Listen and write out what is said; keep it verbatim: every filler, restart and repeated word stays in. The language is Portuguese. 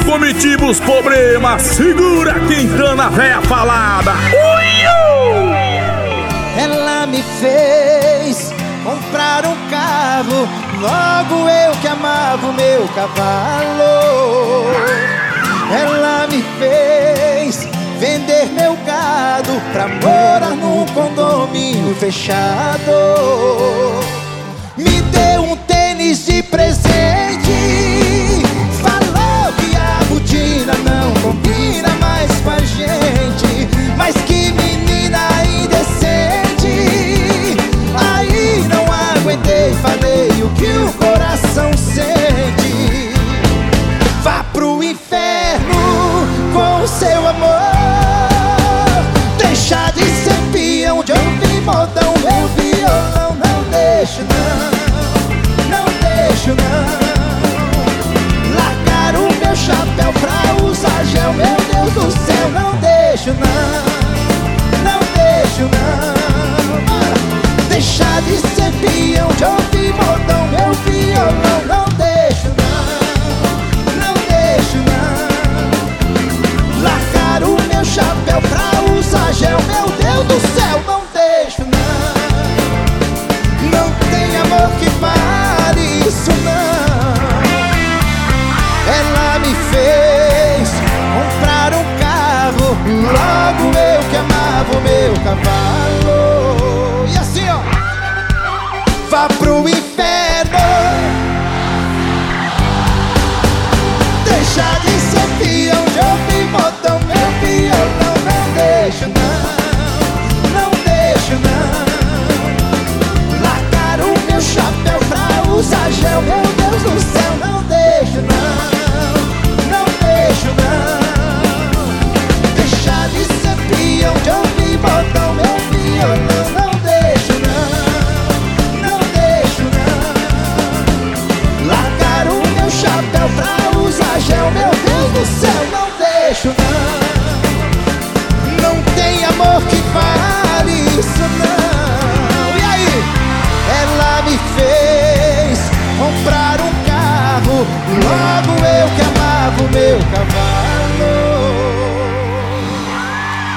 comitiva os problemas. Segura quem tá na véia falada. Ui! Ela me fez comprar um carro, logo eu que amava o meu cavalo. Ela me fez vender meu gado pra morar num condomínio fechado. Me deu um tênis de presente